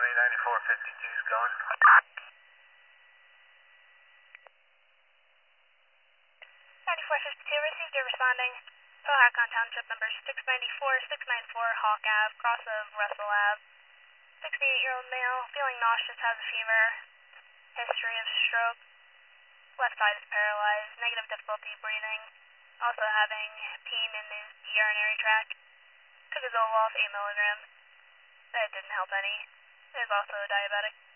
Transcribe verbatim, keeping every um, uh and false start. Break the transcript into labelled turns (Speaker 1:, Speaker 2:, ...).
Speaker 1: ninety-four fifty-two's going.
Speaker 2: ninety-four fifty-two received a responding. Cohacon Township number six ninety-four six ninety-four Hawk Ave, cross of Russell Ave. sixty-eight-year-old male, feeling nauseous, has a fever. History of stroke. Left side is paralyzed. Negative difficulty breathing. Also having pain in his urinary tract. Took a Zoloft eight milligrams. It didn't help any. Is also diabetic.